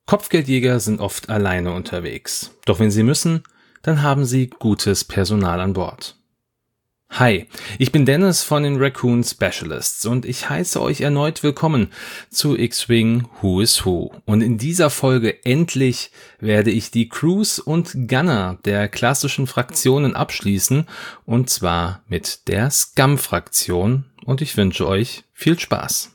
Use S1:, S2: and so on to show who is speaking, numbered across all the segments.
S1: Kopfgeldjäger sind oft alleine unterwegs. Doch wenn sie müssen, dann haben sie gutes Personal an Bord. Hi, ich bin Dennis von den Raccoon Specialists und ich heiße euch erneut willkommen zu X-Wing Who is Who. Und in dieser Folge endlich werde ich die Crews und Gunner der klassischen Fraktionen abschließen, und zwar mit der Scum-Fraktion, und ich wünsche euch viel Spaß.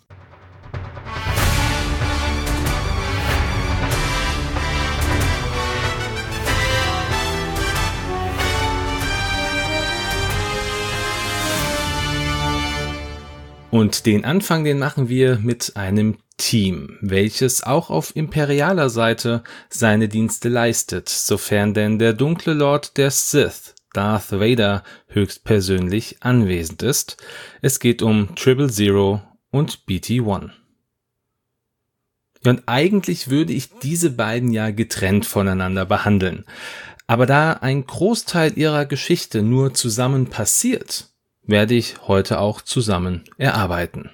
S1: Und den Anfang, den machen wir mit einem Team, welches auch auf imperialer Seite seine Dienste leistet, sofern denn der dunkle Lord der Sith, Darth Vader, höchstpersönlich anwesend ist. Es geht um 000 und BT-1. Ja, und eigentlich würde ich diese beiden ja getrennt voneinander behandeln. Aber da ein Großteil ihrer Geschichte nur zusammen passiert, werde ich heute auch zusammen erarbeiten.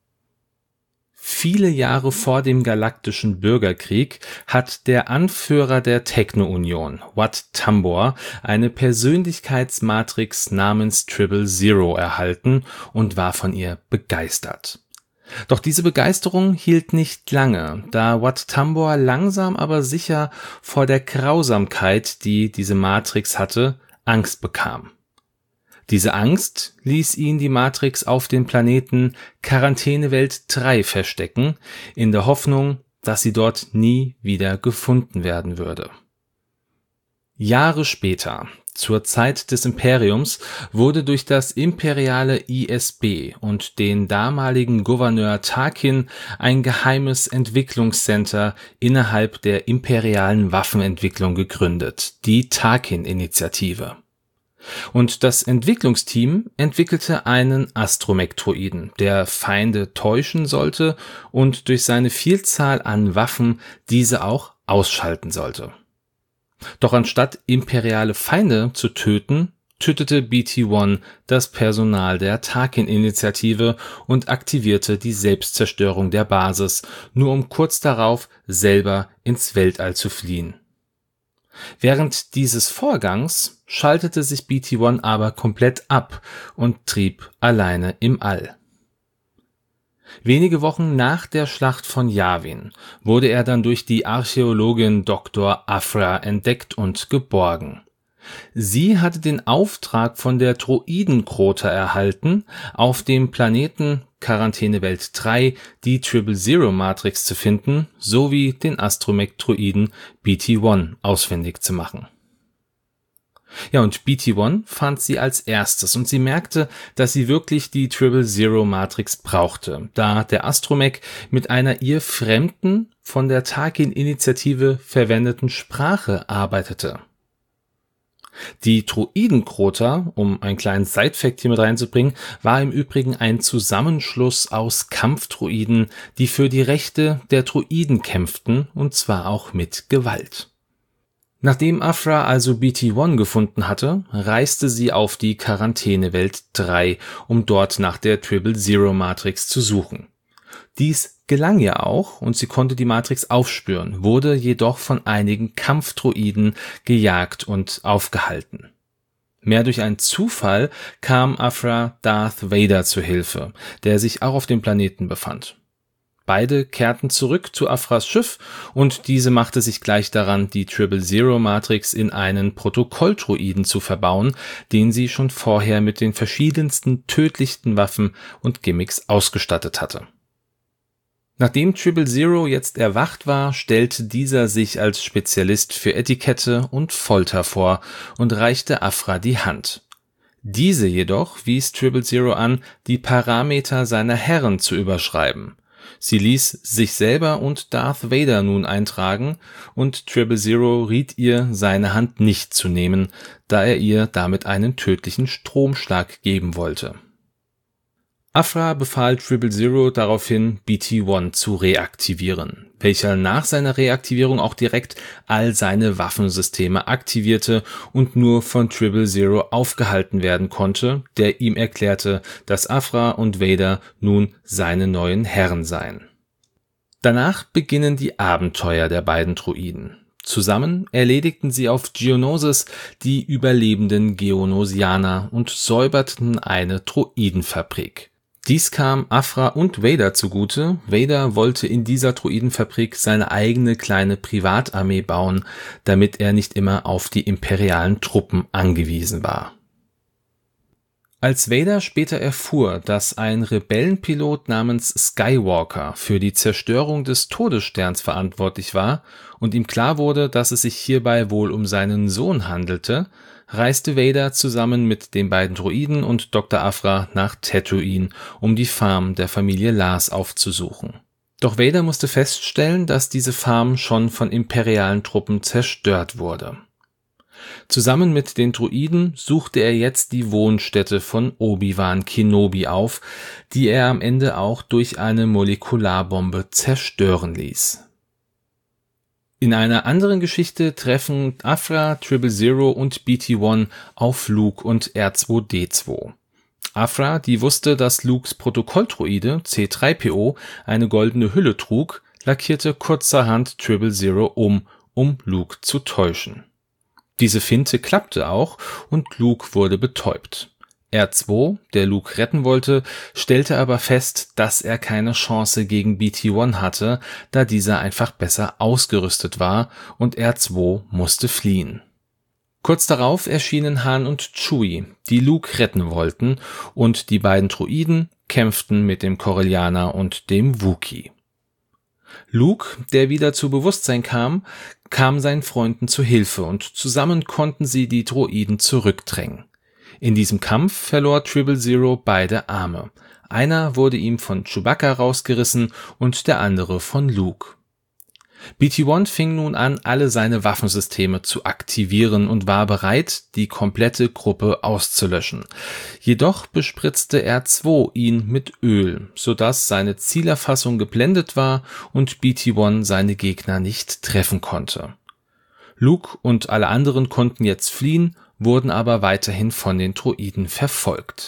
S1: Viele Jahre vor dem Galaktischen Bürgerkrieg hat der Anführer der Techno-Union, Wat Tambor, eine Persönlichkeitsmatrix namens 000 erhalten und war von ihr begeistert. Doch diese Begeisterung hielt nicht lange, da Wat Tambor langsam aber sicher vor der Grausamkeit, die diese Matrix hatte, Angst bekam. Diese Angst ließ ihn die Matrix auf den Planeten Quarantänewelt 3 verstecken, in der Hoffnung, dass sie dort nie wieder gefunden werden würde. Jahre später, zur Zeit des Imperiums, wurde durch das imperiale ISB und den damaligen Gouverneur Tarkin ein geheimes Entwicklungscenter innerhalb der imperialen Waffenentwicklung gegründet, die Tarkin-Initiative. Und das Entwicklungsteam entwickelte einen Astromech-Droiden, der Feinde täuschen sollte und durch seine Vielzahl an Waffen diese auch ausschalten sollte. Doch anstatt imperiale Feinde zu töten, tötete BT-1 das Personal der Tarkin-Initiative und aktivierte die Selbstzerstörung der Basis, nur um kurz darauf selber ins Weltall zu fliehen. Während dieses Vorgangs schaltete sich BT-1 aber komplett ab und trieb alleine im All. Wenige Wochen nach der Schlacht von Yavin wurde er dann durch die Archäologin Dr. Aphra entdeckt und geborgen. Sie hatte den Auftrag von der Droidenkrota erhalten, auf dem Planeten Quarantänewelt 3 die 000-Matrix zu finden, sowie den Astromech-Droiden BT-1 ausfindig zu machen. Ja, und BT-1 fand sie als erstes und sie merkte, dass sie wirklich die 000-Matrix brauchte, da der Astromech mit einer ihr fremden, von der Tarkin-Initiative verwendeten Sprache arbeitete. Die Droidenkrota, um einen kleinen Side-Fact hier mit reinzubringen, war im Übrigen ein Zusammenschluss aus Kampfdroiden, die für die Rechte der Droiden kämpften, und zwar auch mit Gewalt. Nachdem Aphra also BT-1 gefunden hatte, reiste sie auf die Quarantänewelt 3, um dort nach der 000-Matrix zu suchen. Dies gelang ihr auch und sie konnte die Matrix aufspüren, wurde jedoch von einigen Kampfdroiden gejagt und aufgehalten. Mehr durch einen Zufall kam Aphra Darth Vader zu Hilfe, der sich auch auf dem Planeten befand. Beide kehrten zurück zu Aphras Schiff und diese machte sich gleich daran, die 000-Matrix in einen Protokolldroiden zu verbauen, den sie schon vorher mit den verschiedensten tödlichsten Waffen und Gimmicks ausgestattet hatte. Nachdem 000 jetzt erwacht war, stellte dieser sich als Spezialist für Etikette und Folter vor und reichte Aphra die Hand. Diese jedoch wies 000 an, die Parameter seiner Herren zu überschreiben. Sie ließ sich selber und Darth Vader nun eintragen und 000 riet ihr, seine Hand nicht zu nehmen, da er ihr damit einen tödlichen Stromschlag geben wollte. Aphra befahl 000 daraufhin, BT-1 zu reaktivieren, welcher nach seiner Reaktivierung auch direkt all seine Waffensysteme aktivierte und nur von 000 aufgehalten werden konnte, der ihm erklärte, dass Aphra und Vader nun seine neuen Herren seien. Danach beginnen die Abenteuer der beiden Droiden. Zusammen erledigten sie auf Geonosis die überlebenden Geonosianer und säuberten eine Droidenfabrik. Dies kam Aphra und Vader zugute. Vader wollte in dieser Droidenfabrik seine eigene kleine Privatarmee bauen, damit er nicht immer auf die imperialen Truppen angewiesen war. Als Vader später erfuhr, dass ein Rebellenpilot namens Skywalker für die Zerstörung des Todessterns verantwortlich war und ihm klar wurde, dass es sich hierbei wohl um seinen Sohn handelte, reiste Vader zusammen mit den beiden Droiden und Dr. Aphra nach Tatooine, um die Farm der Familie Lars aufzusuchen. Doch Vader musste feststellen, dass diese Farm schon von imperialen Truppen zerstört wurde. Zusammen mit den Droiden suchte er jetzt die Wohnstätte von Obi-Wan Kenobi auf, die er am Ende auch durch eine Molekularbombe zerstören ließ. In einer anderen Geschichte treffen Aphra, 000 und BT-1 auf Luke und R2-D2. Aphra, die wusste, dass Lukes Protokolldroide C-3PO eine goldene Hülle trug, lackierte kurzerhand 000 um Luke zu täuschen. Diese Finte klappte auch und Luke wurde betäubt. R2, der Luke retten wollte, stellte aber fest, dass er keine Chance gegen BT-1 hatte, da dieser einfach besser ausgerüstet war und R2 musste fliehen. Kurz darauf erschienen Han und Chewie, die Luke retten wollten, und die beiden Droiden kämpften mit dem Corellianer und dem Wookiee. Luke, der wieder zu Bewusstsein kam seinen Freunden zu Hilfe und zusammen konnten sie die Droiden zurückdrängen. In diesem Kampf verlor 000 beide Arme. Einer wurde ihm von Chewbacca rausgerissen und der andere von Luke. BT-1 fing nun an, alle seine Waffensysteme zu aktivieren und war bereit, die komplette Gruppe auszulöschen. Jedoch bespritzte R2 ihn mit Öl, sodass seine Zielerfassung geblendet war und BT-1 seine Gegner nicht treffen konnte. Luke und alle anderen konnten jetzt fliehen, wurden aber weiterhin von den Droiden verfolgt.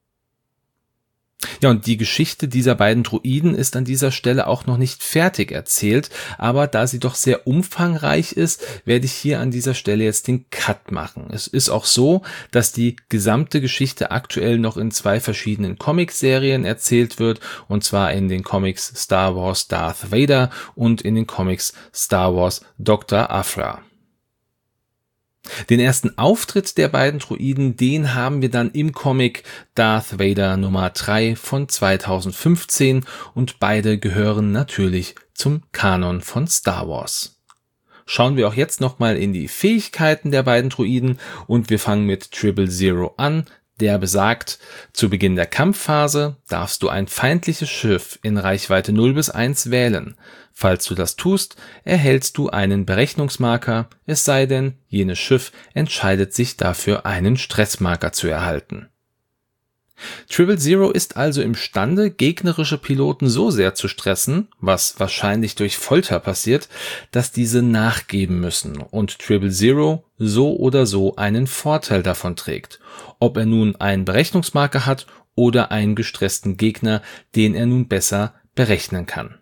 S1: Ja, und die Geschichte dieser beiden Droiden ist an dieser Stelle auch noch nicht fertig erzählt, aber da sie doch sehr umfangreich ist, werde ich hier an dieser Stelle jetzt den Cut machen. Es ist auch so, dass die gesamte Geschichte aktuell noch in 2 verschiedenen Comicserien erzählt wird, und zwar in den Comics Star Wars Darth Vader und in den Comics Star Wars Dr. Aphra. Den ersten Auftritt der beiden Droiden, den haben wir dann im Comic Darth Vader Nummer 3 von 2015 und beide gehören natürlich zum Kanon von Star Wars. Schauen wir auch jetzt nochmal in die Fähigkeiten der beiden Droiden und wir fangen mit 000 an. Der besagt, zu Beginn der Kampfphase darfst du ein feindliches Schiff in Reichweite 0 bis 1 wählen. Falls du das tust, erhältst du einen Berechnungsmarker, es sei denn, jenes Schiff entscheidet sich dafür, einen Stressmarker zu erhalten. 000 ist also imstande, gegnerische Piloten so sehr zu stressen, was wahrscheinlich durch Folter passiert, dass diese nachgeben müssen und 000 so oder so einen Vorteil davon trägt, ob er nun einen Berechnungsmarker hat oder einen gestressten Gegner, den er nun besser berechnen kann.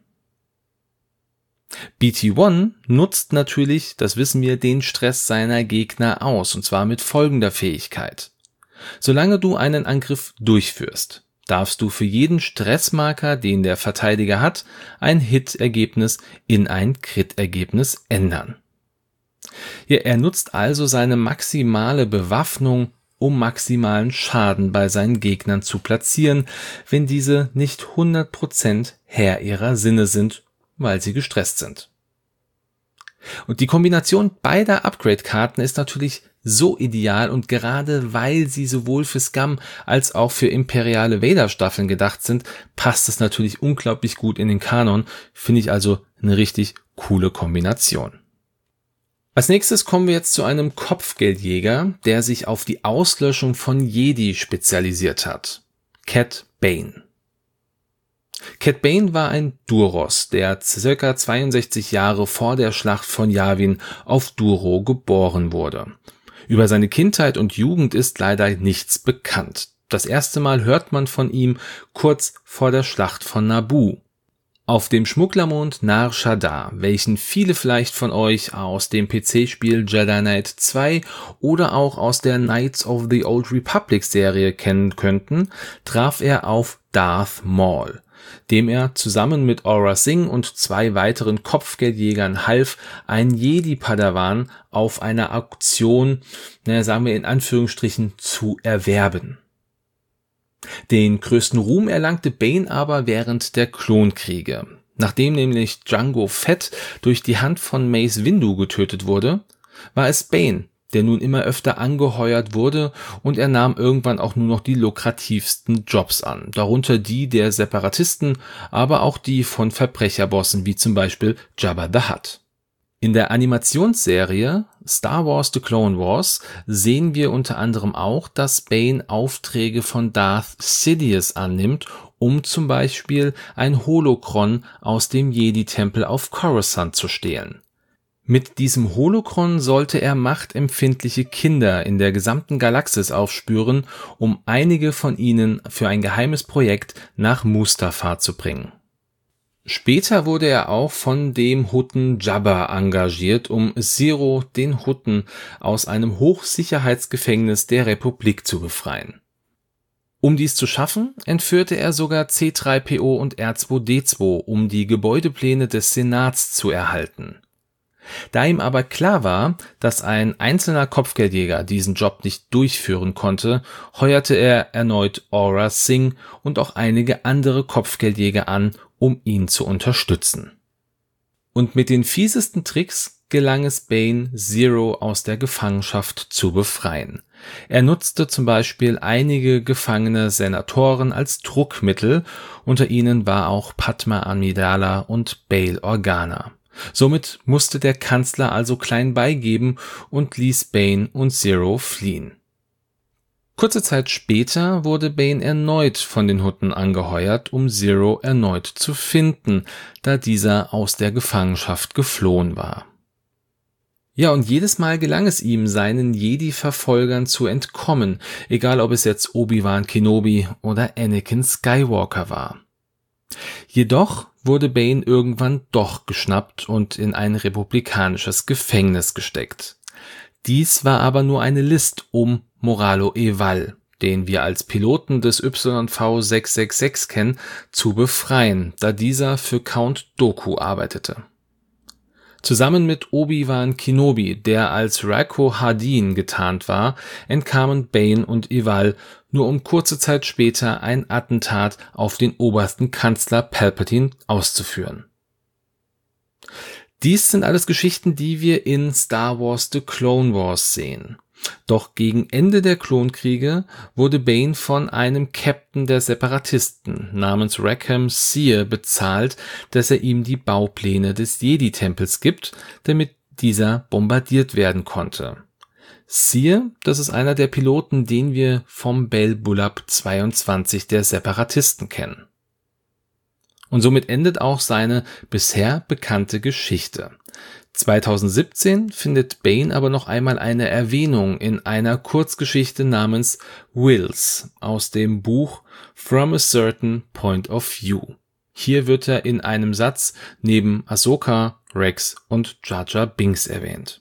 S1: BT-1 nutzt natürlich, das wissen wir, den Stress seiner Gegner aus, und zwar mit folgender Fähigkeit. Solange du einen Angriff durchführst, darfst du für jeden Stressmarker, den der Verteidiger hat, ein Hit-Ergebnis in ein Crit-Ergebnis ändern. Ja, er nutzt also seine maximale Bewaffnung, um maximalen Schaden bei seinen Gegnern zu platzieren, wenn diese nicht 100% Herr ihrer Sinne sind, weil sie gestresst sind. Und die Kombination beider Upgrade-Karten ist natürlich so ideal, und gerade weil sie sowohl für Scum als auch für imperiale Vader-Staffeln gedacht sind, passt es natürlich unglaublich gut in den Kanon, finde ich also eine richtig coole Kombination. Als nächstes kommen wir jetzt zu einem Kopfgeldjäger, der sich auf die Auslöschung von Jedi spezialisiert hat. Cad Bane. Cad Bane war ein Duros, der ca. 62 Jahre vor der Schlacht von Yavin auf Duro geboren wurde. Über seine Kindheit und Jugend ist leider nichts bekannt. Das erste Mal hört man von ihm kurz vor der Schlacht von Naboo. Auf dem Schmugglermond Nar Shaddaa, welchen viele vielleicht von euch aus dem PC-Spiel Jedi Knight 2 oder auch aus der Knights of the Old Republic Serie kennen könnten, traf er auf Darth Maul, dem er zusammen mit Aurra Sing und 2 weiteren Kopfgeldjägern half, einen Jedi-Padawan auf einer Auktion, sagen wir in Anführungsstrichen, zu erwerben. Den größten Ruhm erlangte Bane aber während der Klonkriege. Nachdem nämlich Jango Fett durch die Hand von Mace Windu getötet wurde, war es Bane, der nun immer öfter angeheuert wurde, und er nahm irgendwann auch nur noch die lukrativsten Jobs an, darunter die der Separatisten, aber auch die von Verbrecherbossen wie zum Beispiel Jabba the Hutt. In der Animationsserie Star Wars The Clone Wars sehen wir unter anderem auch, dass Bane Aufträge von Darth Sidious annimmt, um zum Beispiel ein Holocron aus dem Jedi-Tempel auf Coruscant zu stehlen. Mit diesem Holocron sollte er machtempfindliche Kinder in der gesamten Galaxis aufspüren, um einige von ihnen für ein geheimes Projekt nach Mustafar zu bringen. Später wurde er auch von dem Hutten Jabba engagiert, um Ziro, den Hutten, aus einem Hochsicherheitsgefängnis der Republik zu befreien. Um dies zu schaffen, entführte er sogar C-3PO und R2-D2, um die Gebäudepläne des Senats zu erhalten. Da ihm aber klar war, dass ein einzelner Kopfgeldjäger diesen Job nicht durchführen konnte, heuerte er erneut Aurra Sing und auch einige andere Kopfgeldjäger an, um ihn zu unterstützen. Und mit den fiesesten Tricks gelang es Bane, Ziro aus der Gefangenschaft zu befreien. Er nutzte zum Beispiel einige gefangene Senatoren als Druckmittel, unter ihnen war auch Padma Amidala und Bail Organa. Somit musste der Kanzler also klein beigeben und ließ Bane und Ziro fliehen. Kurze Zeit später wurde Bane erneut von den Hutten angeheuert, um Ziro erneut zu finden, da dieser aus der Gefangenschaft geflohen war. Ja, und jedes Mal gelang es ihm, seinen Jedi-Verfolgern zu entkommen, egal ob es jetzt Obi-Wan Kenobi oder Anakin Skywalker war. Jedoch wurde Bane irgendwann doch geschnappt und in ein republikanisches Gefängnis gesteckt. Dies war aber nur eine List, um Moralo Eval, den wir als Piloten des YV-666 kennen, zu befreien, da dieser für Count Dooku arbeitete. Zusammen mit Obi-Wan Kenobi, der als Rako Hardin getarnt war, entkamen Bane und Eval, nur um kurze Zeit später ein Attentat auf den obersten Kanzler Palpatine auszuführen. Dies sind alles Geschichten, die wir in Star Wars The Clone Wars sehen. Doch gegen Ende der Klonkriege wurde Bane von einem Captain der Separatisten namens Rackham Seer bezahlt, dass er ihm die Baupläne des Jedi-Tempels gibt, damit dieser bombardiert werden konnte. Seer, das ist einer der Piloten, den wir vom Bell Bulab 22 der Separatisten kennen. Und somit endet auch seine bisher bekannte Geschichte. 2017 findet Bane aber noch einmal eine Erwähnung in einer Kurzgeschichte namens Wills aus dem Buch From a Certain Point of View. Hier wird er in einem Satz neben Ahsoka, Rex und Jar Jar Binks erwähnt.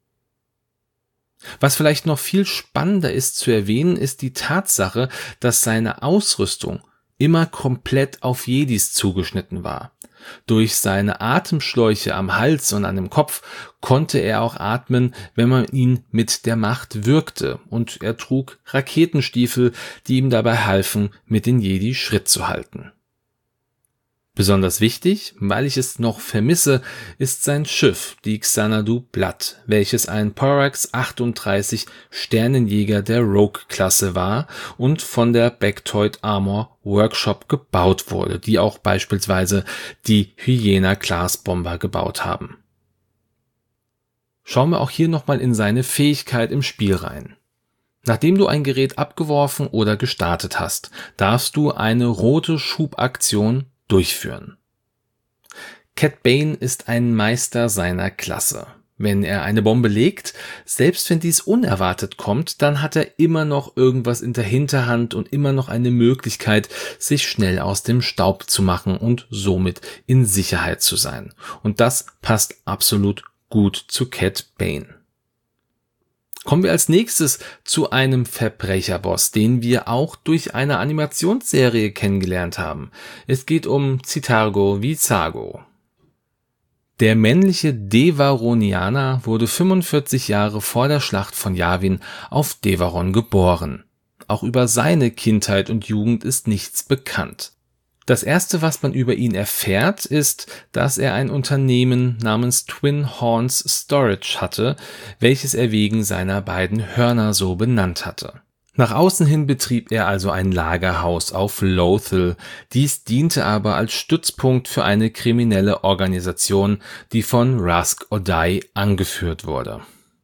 S1: Was vielleicht noch viel spannender ist zu erwähnen, ist die Tatsache, dass seine Ausrüstung immer komplett auf Jedis zugeschnitten war. Durch seine Atemschläuche am Hals und an dem Kopf konnte er auch atmen, wenn man ihn mit der Macht würgte, und er trug Raketenstiefel, die ihm dabei halfen, mit den Jedi Schritt zu halten. Besonders wichtig, weil ich es noch vermisse, ist sein Schiff, die Xanadu Blood, welches ein Porax 38 Sternenjäger der Rogue-Klasse war und von der Bectoid Armor Workshop gebaut wurde, die auch beispielsweise die Hyena-Class-Bomber gebaut haben. Schauen wir auch hier nochmal in seine Fähigkeit im Spiel rein. Nachdem du ein Gerät abgeworfen oder gestartet hast, darfst du eine rote Schubaktion durchführen. Cad Bane ist ein Meister seiner Klasse. Wenn er eine Bombe legt, selbst wenn dies unerwartet kommt, dann hat er immer noch irgendwas in der Hinterhand und immer noch eine Möglichkeit, sich schnell aus dem Staub zu machen und somit in Sicherheit zu sein. Und das passt absolut gut zu Cad Bane. Kommen wir als nächstes zu einem Verbrecherboss, den wir auch durch eine Animationsserie kennengelernt haben. Es geht um Zitargo Vizago. Der männliche Devaronianer wurde 45 Jahre vor der Schlacht von Yavin auf Devaron geboren. Auch über seine Kindheit und Jugend ist nichts bekannt. Das erste, was man über ihn erfährt, ist, dass er ein Unternehmen namens Twin Horns Storage hatte, welches er wegen seiner beiden Hörner so benannt hatte. Nach außen hin betrieb er also ein Lagerhaus auf Lothal. Dies diente aber als Stützpunkt für eine kriminelle Organisation, die von Rusk O'Dai angeführt wurde.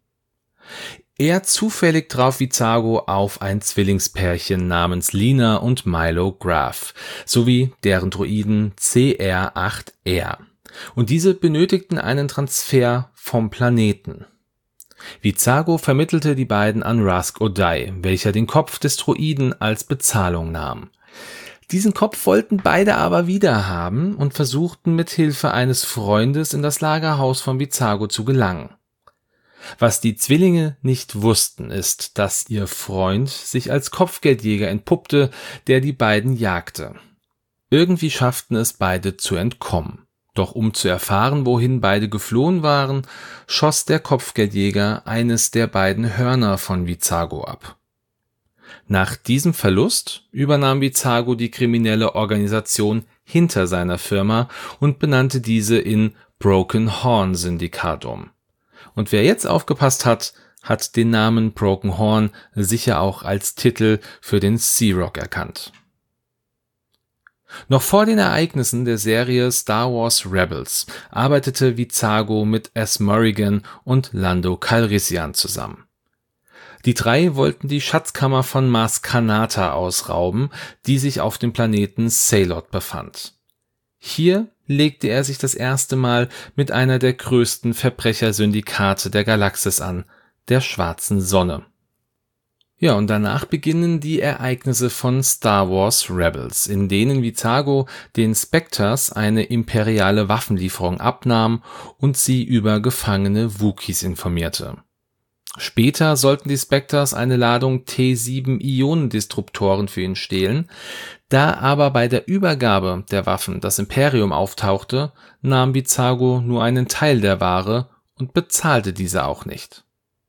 S1: Er zufällig traf Vizago auf ein Zwillingspärchen namens Lina und Milo Graf, sowie deren Droiden CR-8R. Und diese benötigten einen Transfer vom Planeten. Vizago vermittelte die beiden an Rusk O'Dai, welcher den Kopf des Droiden als Bezahlung nahm. Diesen Kopf wollten beide aber wieder haben und versuchten mit Hilfe eines Freundes in das Lagerhaus von Vizago zu gelangen. Was die Zwillinge nicht wussten, ist, dass ihr Freund sich als Kopfgeldjäger entpuppte, der die beiden jagte. Irgendwie schafften es beide zu entkommen. Doch um zu erfahren, wohin beide geflohen waren, schoss der Kopfgeldjäger eines der beiden Hörner von Vizago ab. Nach diesem Verlust übernahm Vizago die kriminelle Organisation hinter seiner Firma und benannte diese in Broken Horn Syndikat um. Und wer jetzt aufgepasst hat, hat den Namen Broken Horn sicher auch als Titel für den Sea-Rock erkannt. Noch vor den Ereignissen der Serie Star Wars Rebels arbeitete Vizago mit S. Morrigan und Lando Calrissian zusammen. Die drei wollten die Schatzkammer von Maz Kanata ausrauben, die sich auf dem Planeten Salot befand. Hier legte er sich das erste Mal mit einer der größten Verbrechersyndikate der Galaxis an, der Schwarzen Sonne. Ja, und danach beginnen die Ereignisse von Star Wars Rebels, in denen Vizago den Spectres eine imperiale Waffenlieferung abnahm und sie über gefangene Wookiees informierte. Später sollten die Spectres eine Ladung T7-Ionendisruptoren für ihn stehlen. Da aber bei der Übergabe der Waffen das Imperium auftauchte, nahm Vizago nur einen Teil der Ware und bezahlte diese auch nicht.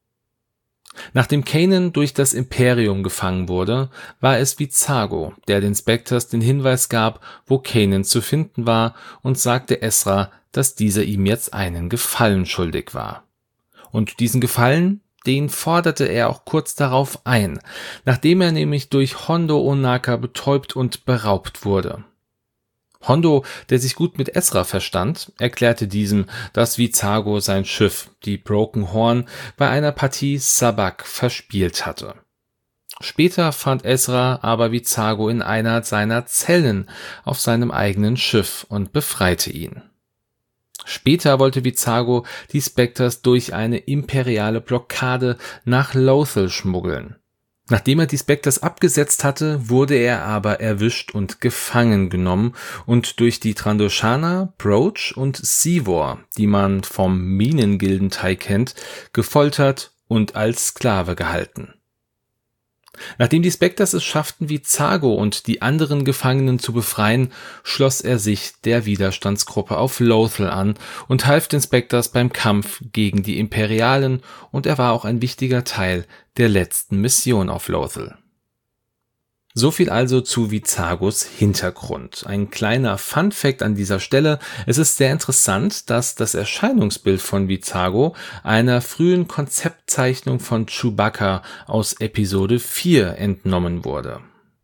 S1: Nachdem Kanan durch das Imperium gefangen wurde, war es Vizago, der den Spectres den Hinweis gab, wo Kanan zu finden war, und sagte Ezra, dass dieser ihm jetzt einen Gefallen schuldig war. Und diesen Gefallen, den forderte er auch kurz darauf ein, nachdem er nämlich durch Hondo Ohnaka betäubt und beraubt wurde. Hondo, der sich gut mit Ezra verstand, erklärte diesem, dass Vizago sein Schiff, die Broken Horn, bei einer Partie Sabak verspielt hatte. Später fand Ezra aber Vizago in einer seiner Zellen auf seinem eigenen Schiff und befreite ihn. Später wollte Vizago die Spectres durch eine imperiale Blockade nach Lothal schmuggeln. Nachdem er die Spectres abgesetzt hatte, wurde er aber erwischt und gefangen genommen und durch die Trandoshaner, Broach und Seevor, die man vom Minengildenteil kennt, gefoltert und als Sklave gehalten. Nachdem die Spectres es schafften, Vizago und die anderen Gefangenen zu befreien, schloss er sich der Widerstandsgruppe auf Lothal an und half den Spectres beim Kampf gegen die Imperialen, und er war auch ein wichtiger Teil der letzten Mission auf Lothal. So viel also zu Vizagos Hintergrund. Ein kleiner Fun-Fact an dieser Stelle: Es ist sehr interessant, dass das Erscheinungsbild von Vizago einer frühen Konzeptzeichnung von Chewbacca aus Episode 4 entnommen wurde.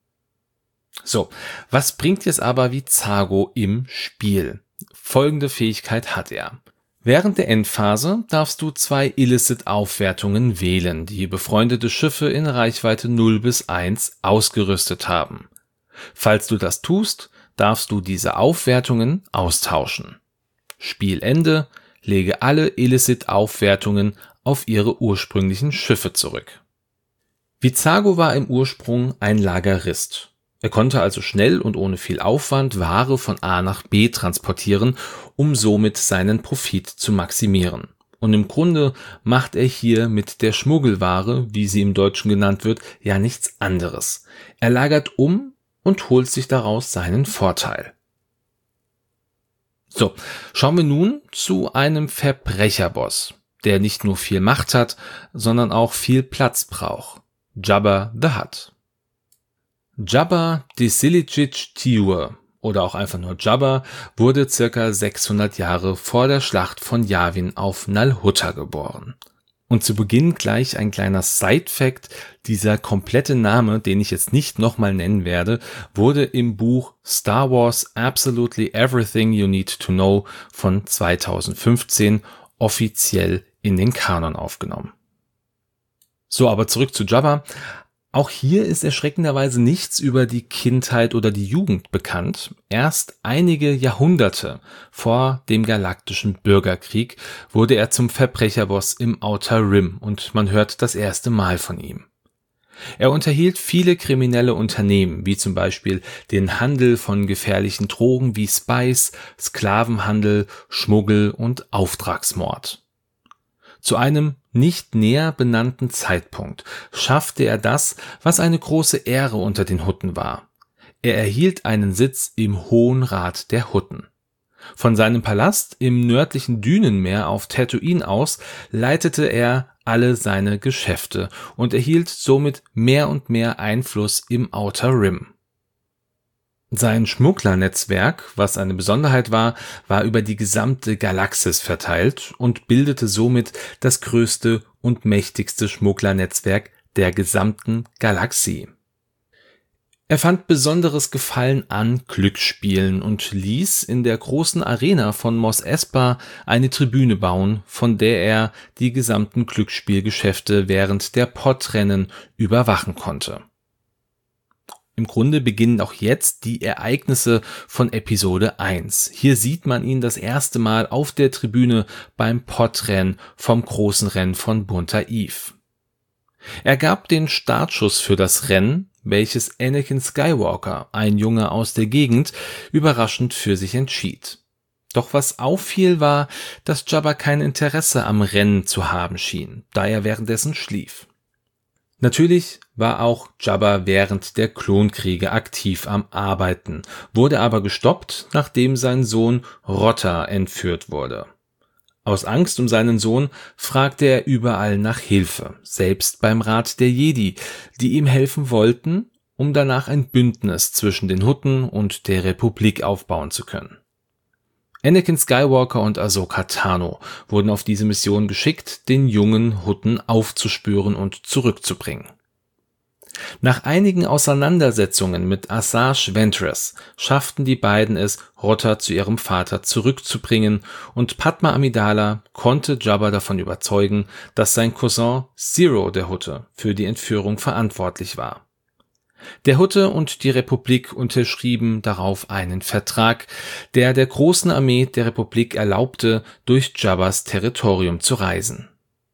S1: So, was bringt jetzt aber Vizago im Spiel? Folgende Fähigkeit hat er. Während der Endphase darfst du 2 Illicit-Aufwertungen wählen, die befreundete Schiffe in Reichweite 0 bis 1 ausgerüstet haben. Falls du das tust, darfst du diese Aufwertungen austauschen. Spielende, lege alle Illicit-Aufwertungen auf ihre ursprünglichen Schiffe zurück. Vizago war im Ursprung ein Lagerist. Er konnte also schnell und ohne viel Aufwand Ware von A nach B transportieren, um somit seinen Profit zu maximieren. Und im Grunde macht er hier mit der Schmuggelware, wie sie im Deutschen genannt wird, ja nichts anderes. Er lagert um und holt sich daraus seinen Vorteil. So, schauen wir nun zu einem Verbrecherboss, der nicht nur viel Macht hat, sondern auch viel Platz braucht. Jabba the Hutt. Jabba the Silicic Tiur oder auch einfach nur Jabba wurde ca. 600 Jahre vor der Schlacht von Yavin auf Nal Hutta geboren. Und zu Beginn gleich ein kleiner Side-Fact: Dieser komplette Name, den ich jetzt nicht nochmal nennen werde, wurde im Buch Star Wars Absolutely Everything You Need to Know von 2015 offiziell in den Kanon aufgenommen. So, aber zurück zu Jabba. Auch hier ist erschreckenderweise nichts über die Kindheit oder die Jugend bekannt. Erst einige Jahrhunderte vor dem galaktischen Bürgerkrieg wurde er zum Verbrecherboss im Outer Rim und man hört das erste Mal von ihm. Er unterhielt viele kriminelle Unternehmen, wie zum Beispiel den Handel von gefährlichen Drogen wie Spice, Sklavenhandel, Schmuggel und Auftragsmord. Zu einem nicht näher benannten Zeitpunkt schaffte er das, was eine große Ehre unter den Hutten war. Er erhielt einen Sitz im Hohen Rat der Hutten. Von seinem Palast im nördlichen Dünenmeer auf Tatooine aus leitete er alle seine Geschäfte und erhielt somit mehr und mehr Einfluss im Outer Rim. Sein Schmugglernetzwerk, was eine Besonderheit war, war über die gesamte Galaxis verteilt und bildete somit das größte und mächtigste Schmugglernetzwerk der gesamten Galaxie. Er fand besonderes Gefallen an Glücksspielen und ließ in der großen Arena von Mos Espa eine Tribüne bauen, von der er die gesamten Glücksspielgeschäfte während der Podrennen überwachen konnte. Im Grunde beginnen auch jetzt die Ereignisse von Episode 1. Hier sieht man ihn das erste Mal auf der Tribüne beim Podrennen vom großen Rennen von Bunta Eve. Er gab den Startschuss für das Rennen, welches Anakin Skywalker, ein Junge aus der Gegend, überraschend für sich entschied. Doch was auffiel war, dass Jabba kein Interesse am Rennen zu haben schien, da er währenddessen schlief. Natürlich war auch Jabba während der Klonkriege aktiv am Arbeiten, wurde aber gestoppt, nachdem sein Sohn Rotta entführt wurde. Aus Angst um seinen Sohn fragte er überall nach Hilfe, selbst beim Rat der Jedi, die ihm helfen wollten, um danach ein Bündnis zwischen den Hutten und der Republik aufbauen zu können. Anakin Skywalker und Ahsoka Tano wurden auf diese Mission geschickt, den jungen Hutten aufzuspüren und zurückzubringen. Nach einigen Auseinandersetzungen mit Asajj Ventress schafften die beiden es, Rotta zu ihrem Vater zurückzubringen und Padma Amidala konnte Jabba davon überzeugen, dass sein Cousin Zero der Hutte für die Entführung verantwortlich war. Der Hutte und die Republik unterschrieben darauf einen Vertrag, der der großen Armee der Republik erlaubte, durch Jabbas Territorium zu reisen.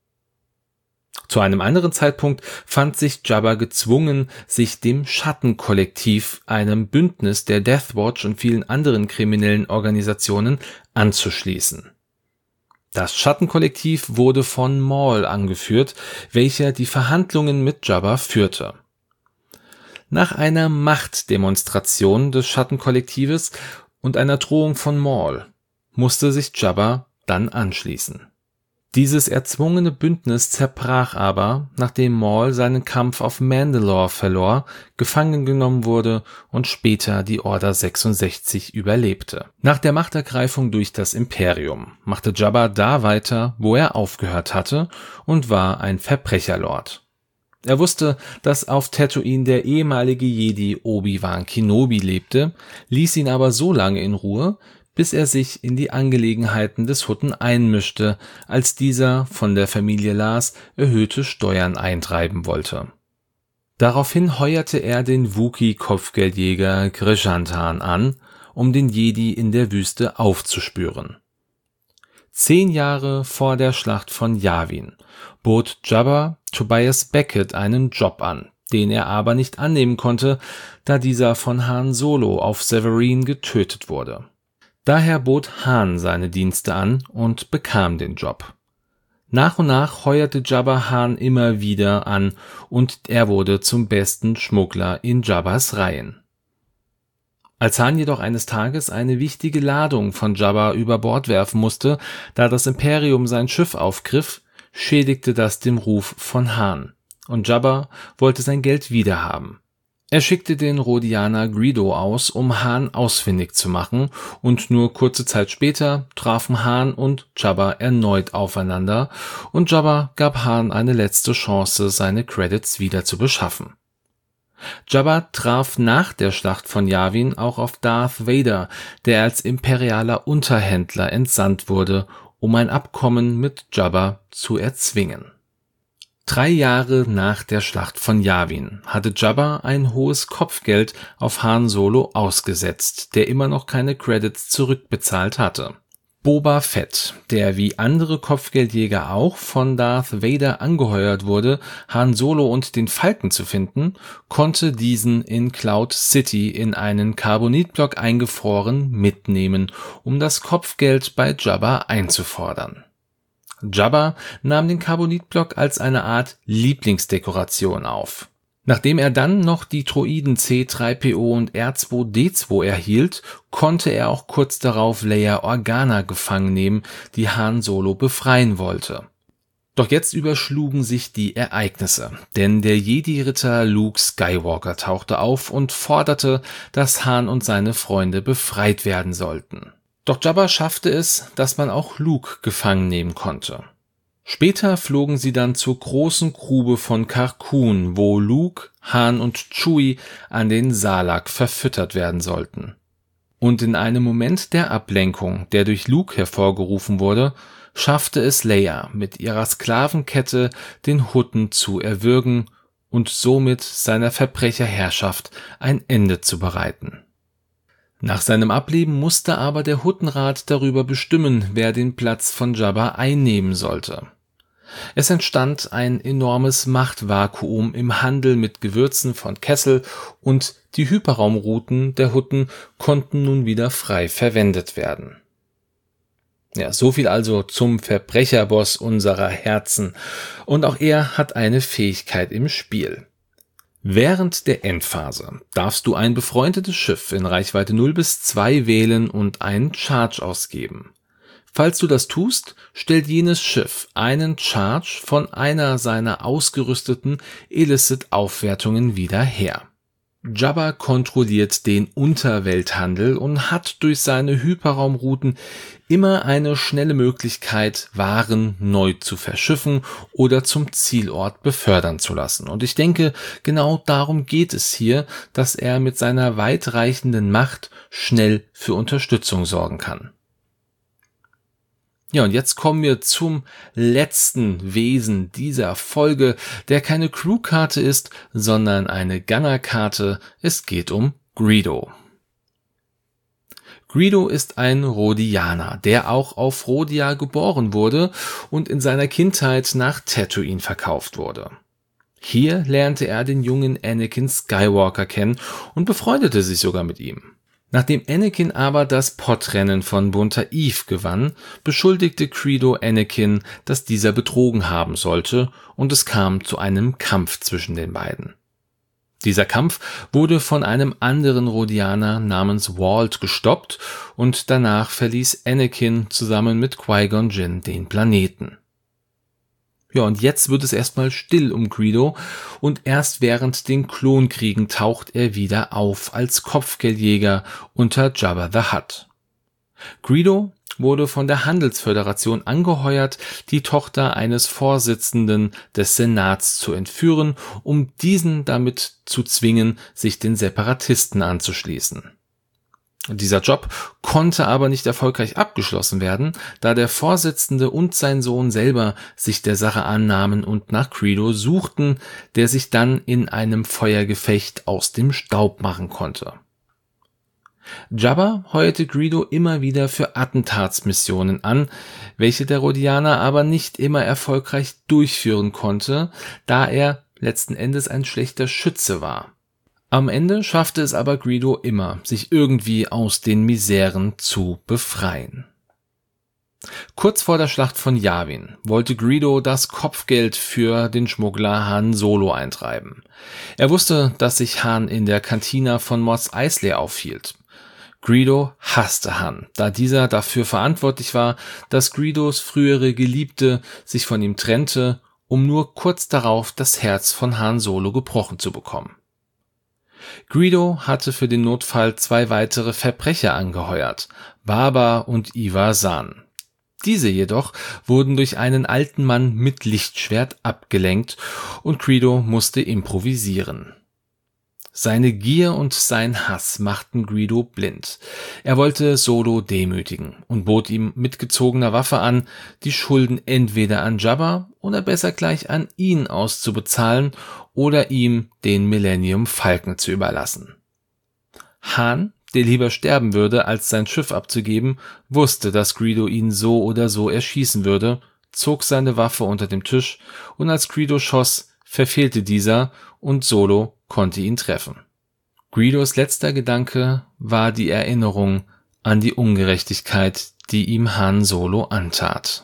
S1: Zu einem anderen Zeitpunkt fand sich Jabba gezwungen, sich dem Schattenkollektiv, einem Bündnis der Death Watch und vielen anderen kriminellen Organisationen, anzuschließen. Das Schattenkollektiv wurde von Maul angeführt, welcher die Verhandlungen mit Jabba führte. Nach einer Machtdemonstration des Schattenkollektives und einer Drohung von Maul musste sich Jabba dann anschließen. Dieses erzwungene Bündnis zerbrach aber, nachdem Maul seinen Kampf auf Mandalore verlor, gefangen genommen wurde und später die Order 66 überlebte. Nach der Machtergreifung durch das Imperium machte Jabba da weiter, wo er aufgehört hatte, und war ein Verbrecherlord. Er wusste, dass auf Tatooine der ehemalige Jedi Obi-Wan Kenobi lebte, ließ ihn aber so lange in Ruhe, bis er sich in die Angelegenheiten des Hutten einmischte, als dieser von der Familie Lars erhöhte Steuern eintreiben wollte. Daraufhin heuerte er den Wookiee-Kopfgeldjäger Greshantan an, um den Jedi in der Wüste aufzuspüren. 10 Jahre vor der Schlacht von Yavin bot Jabba Tobias Beckett einen Job an, den er aber nicht annehmen konnte, da dieser von Han Solo auf Severine getötet wurde. Daher bot Han seine Dienste an und bekam den Job. Nach und nach heuerte Jabba Han immer wieder an und er wurde zum besten Schmuggler in Jabbas Reihen. Als Han jedoch eines Tages eine wichtige Ladung von Jabba über Bord werfen musste, da das Imperium sein Schiff aufgriff, schädigte das den Ruf von Han, und Jabba wollte sein Geld wiederhaben. Er schickte den Rhodianer Greedo aus, um Han ausfindig zu machen, und nur kurze Zeit später trafen Han und Jabba erneut aufeinander, und Jabba gab Han eine letzte Chance, seine Credits wieder zu beschaffen. Jabba traf nach der Schlacht von Yavin auch auf Darth Vader, der als imperialer Unterhändler entsandt wurde, um ein Abkommen mit Jabba zu erzwingen. 3 Jahre nach der Schlacht von Yavin hatte Jabba ein hohes Kopfgeld auf Han Solo ausgesetzt, der immer noch keine Credits zurückbezahlt hatte. Boba Fett, der wie andere Kopfgeldjäger auch von Darth Vader angeheuert wurde, Han Solo und den Falken zu finden, konnte diesen in Cloud City in einen Carbonitblock eingefroren mitnehmen, um das Kopfgeld bei Jabba einzufordern. Jabba nahm den Carbonitblock als eine Art Lieblingsdekoration auf. Nachdem er dann noch die Droiden C-3PO und R2-D2 erhielt, konnte er auch kurz darauf Leia Organa gefangen nehmen, die Han Solo befreien wollte. Doch jetzt überschlugen sich die Ereignisse, denn der Jedi-Ritter Luke Skywalker tauchte auf und forderte, dass Han und seine Freunde befreit werden sollten. Doch Jabba schaffte es, dass man auch Luke gefangen nehmen konnte. Später flogen sie dann zur großen Grube von Carkoon, wo Luke, Han und Chewie an den Salak verfüttert werden sollten. Und in einem Moment der Ablenkung, der durch Luke hervorgerufen wurde, schaffte es Leia mit ihrer Sklavenkette, den Hutten zu erwürgen und somit seiner Verbrecherherrschaft ein Ende zu bereiten. Nach seinem Ableben musste aber der Huttenrat darüber bestimmen, wer den Platz von Jabba einnehmen sollte. Es entstand ein enormes Machtvakuum im Handel mit Gewürzen von Kessel und die Hyperraumrouten der Hutten konnten nun wieder frei verwendet werden. Ja, so viel also zum Verbrecherboss unserer Herzen. Und auch er hat eine Fähigkeit im Spiel. Während der Endphase darfst du ein befreundetes Schiff in Reichweite 0 bis 2 wählen und einen Charge ausgeben. Falls du das tust, stellt jenes Schiff einen Charge von einer seiner ausgerüsteten Illicit-Aufwertungen wieder her. Jabba kontrolliert den Unterwelthandel und hat durch seine Hyperraumrouten immer eine schnelle Möglichkeit, Waren neu zu verschiffen oder zum Zielort befördern zu lassen. Und ich denke, genau darum geht es hier, dass er mit seiner weitreichenden Macht schnell für Unterstützung sorgen kann. Ja, und jetzt kommen wir zum letzten Wesen dieser Folge, der keine Crewkarte ist, sondern eine Gunnerkarte. Es geht um Greedo. Greedo ist ein Rhodianer, der auch auf Rhodia geboren wurde und in seiner Kindheit nach Tatooine verkauft wurde. Hier lernte er den jungen Anakin Skywalker kennen und befreundete sich sogar mit ihm. Nachdem Anakin aber das Podrennen von Bunta Eve gewann, beschuldigte Greedo Anakin, dass dieser betrogen haben sollte, und es kam zu einem Kampf zwischen den beiden. Dieser Kampf wurde von einem anderen Rhodianer namens Walt gestoppt und danach verließ Anakin zusammen mit Qui-Gon Jinn den Planeten. Ja, und jetzt wird es erstmal still um Greedo und erst während den Klonkriegen taucht er wieder auf als Kopfgeldjäger unter Jabba the Hutt. Greedo wurde von der Handelsföderation angeheuert, die Tochter eines Vorsitzenden des Senats zu entführen, um diesen damit zu zwingen, sich den Separatisten anzuschließen. Dieser Job konnte aber nicht erfolgreich abgeschlossen werden, da der Vorsitzende und sein Sohn selber sich der Sache annahmen und nach Greedo suchten, der sich dann in einem Feuergefecht aus dem Staub machen konnte. Jabba heuerte Greedo immer wieder für Attentatsmissionen an, welche der Rodianer aber nicht immer erfolgreich durchführen konnte, da er letzten Endes ein schlechter Schütze war. Am Ende schaffte es aber Greedo immer, sich irgendwie aus den Miseren zu befreien. Kurz vor der Schlacht von Yavin wollte Greedo das Kopfgeld für den Schmuggler Han Solo eintreiben. Er wusste, dass sich Han in der Kantina von Mos Eisley aufhielt. Greedo hasste Han, da dieser dafür verantwortlich war, dass Greedos frühere Geliebte sich von ihm trennte, um nur kurz darauf das Herz von Han Solo gebrochen zu bekommen. Greedo hatte für den Notfall 2 weitere Verbrecher angeheuert, Baba und Ivar Zahn. Diese jedoch wurden durch einen alten Mann mit Lichtschwert abgelenkt und Greedo musste improvisieren. Seine Gier und sein Hass machten Greedo blind. Er wollte Solo demütigen und bot ihm mit gezogener Waffe an, die Schulden entweder an Jabba oder besser gleich an ihn auszubezahlen oder ihm den Millennium Falcon zu überlassen. Han, der lieber sterben würde, als sein Schiff abzugeben, wusste, dass Greedo ihn so oder so erschießen würde, zog seine Waffe unter dem Tisch und als Greedo schoss, verfehlte dieser und Solo konnte ihn treffen. Greedos letzter Gedanke war die Erinnerung an die Ungerechtigkeit, die ihm Han Solo antat.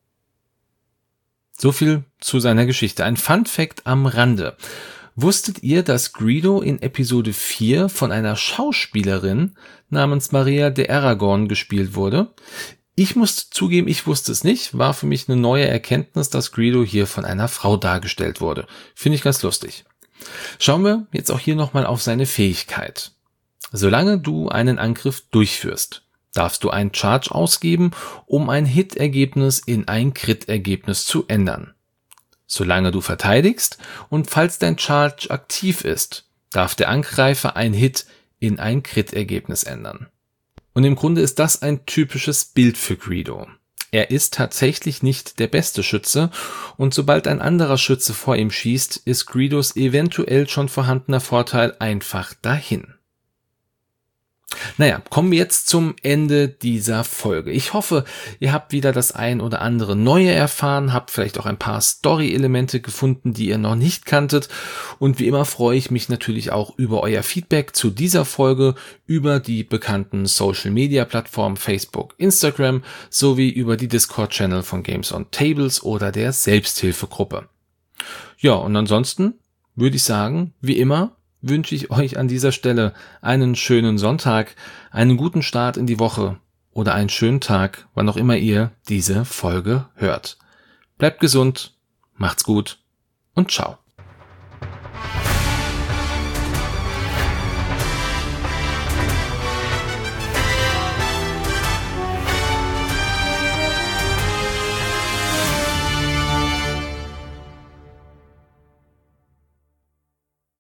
S1: So viel zu seiner Geschichte. Ein Fun-Fact am Rande. Wusstet ihr, dass Greedo in Episode 4 von einer Schauspielerin namens Maria de Aragorn gespielt wurde? Ich muss zugeben, ich wusste es nicht. War für mich eine neue Erkenntnis, dass Greedo hier von einer Frau dargestellt wurde. Finde ich ganz lustig. Schauen wir jetzt auch hier nochmal auf seine Fähigkeit. Solange du einen Angriff durchführst, darfst du einen Charge ausgeben, um ein Hit-Ergebnis in ein Crit-Ergebnis zu ändern. Solange du verteidigst und falls dein Charge aktiv ist, darf der Angreifer ein Hit in ein Crit-Ergebnis ändern. Und im Grunde ist das ein typisches Bild für Greedo. Er ist tatsächlich nicht der beste Schütze und sobald ein anderer Schütze vor ihm schießt, ist Greedos eventuell schon vorhandener Vorteil einfach dahin. Naja, kommen wir jetzt zum Ende dieser Folge. Ich hoffe, ihr habt wieder das ein oder andere Neue erfahren, habt vielleicht auch ein paar Story-Elemente gefunden, die ihr noch nicht kanntet. Und wie immer freue ich mich natürlich auch über euer Feedback zu dieser Folge, über die bekannten Social-Media-Plattformen Facebook, Instagram sowie über die Discord-Channel von Games on Tables oder der Selbsthilfegruppe. Ja, und ansonsten würde ich sagen, wie immer, wünsche ich euch an dieser Stelle einen schönen Sonntag, einen guten Start in die Woche oder einen schönen Tag, wann auch immer ihr diese Folge hört. Bleibt gesund, macht's gut und ciao.